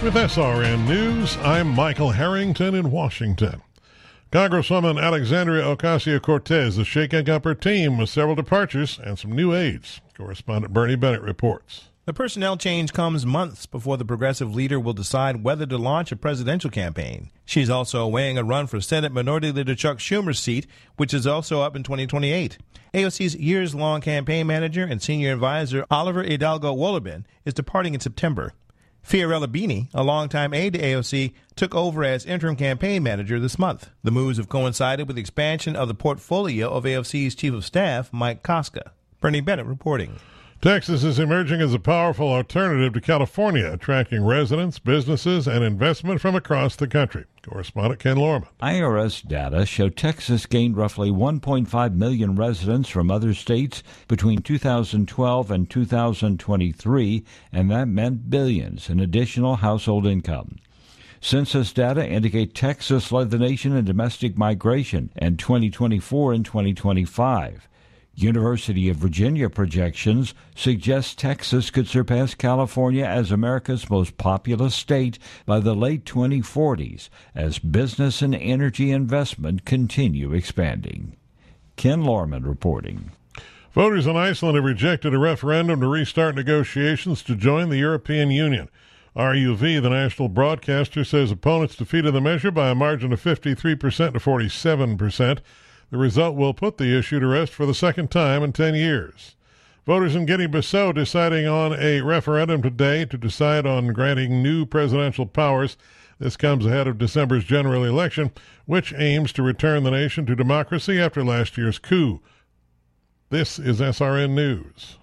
With SRN News, I'm Michael Harrington in Washington. Congresswoman Alexandria Ocasio-Cortez is shaking up her team with several departures and some new aides. Correspondent Bernie Bennett reports. The personnel change comes months before the progressive leader will decide whether to launch a presidential campaign. She's also weighing a run for Senate Minority Leader Chuck Schumer's seat, which is also up in 2028. AOC's years-long campaign manager and senior advisor Oliver Hidalgo Wolobin is departing in September. Fiorella Bini, a longtime aide to AOC, took over as interim campaign manager this month. The moves have coincided with the expansion of the portfolio of AOC's chief of staff, Mike Koska. Bernie Bennett reporting. Texas is emerging as a powerful alternative to California, attracting residents, businesses, and investment from across the country. Correspondent Ken Lorman. IRS data show Texas gained roughly 1.5 million residents from other states between 2012 and 2023, and that meant billions in additional household income. Census data indicate Texas led the nation in domestic migration in 2024 and 2025. University of Virginia projections suggest Texas could surpass California as America's most populous state by the late 2040s as business and energy investment continue expanding. Ken Lorman reporting. Voters in Iceland have rejected a referendum to restart negotiations to join the European Union. RUV, the national broadcaster, says opponents defeated the measure by a margin of 53% to 47%. The result will put the issue to rest for the second time in 10 years. Voters in Guinea-Bissau deciding on a referendum today to decide on granting new presidential powers. This comes ahead of December's general election, which aims to return the nation to democracy after last year's coup. This is SRN News.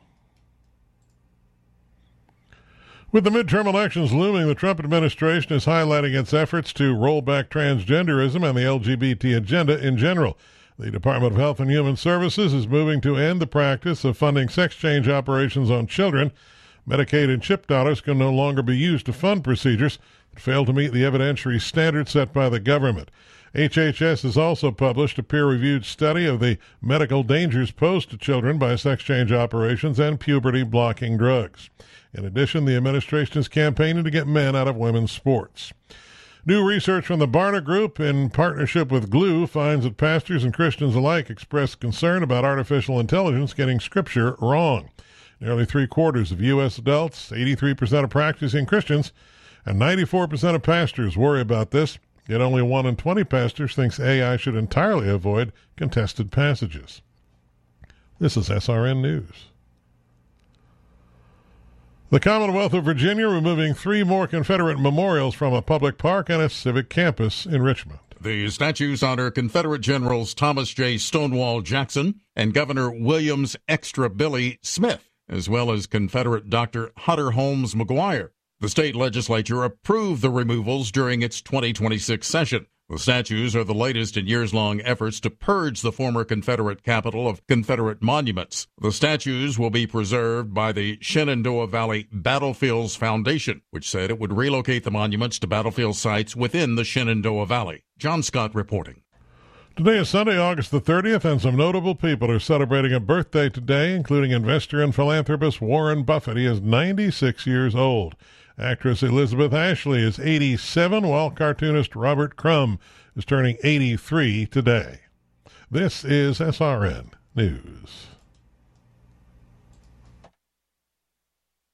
With the midterm elections looming, the Trump administration is highlighting its efforts to roll back transgenderism and the LGBT agenda in general. The Department of Health and Human Services is moving to end the practice of funding sex change operations on children. Medicaid and CHIP dollars can no longer be used to fund procedures that fail to meet the evidentiary standards set by the government. HHS has also published a peer-reviewed study of the medical dangers posed to children by sex change operations and puberty-blocking drugs. In addition, the administration is campaigning to get men out of women's sports. New research from the Barna Group in partnership with Glue finds that pastors and Christians alike express concern about artificial intelligence getting Scripture wrong. Nearly three-quarters of U.S. adults, 83% of practicing Christians, and 94% of pastors worry about this, yet only 1 in 20 pastors thinks AI should entirely avoid contested passages. This is SRN News. The Commonwealth of Virginia removing 3 more Confederate memorials from a public park and a civic campus in Richmond. The statues honor Confederate Generals Thomas J. Stonewall Jackson and Governor William's Extra Billy Smith, as well as Confederate Dr. Hutter Holmes McGuire. The state legislature approved the removals during its 2026 session. The statues are the latest in years-long efforts to purge the former Confederate capital of Confederate monuments. The statues will be preserved by the Shenandoah Valley Battlefields Foundation, which said it would relocate the monuments to battlefield sites within the Shenandoah Valley. John Scott reporting. Today is Sunday, August the 30th, and some notable people are celebrating a birthday today, including investor and philanthropist Warren Buffett. He is 96 years old. Actress Elizabeth Ashley is 87, while cartoonist Robert Crumb is turning 83 today. This is SRN News.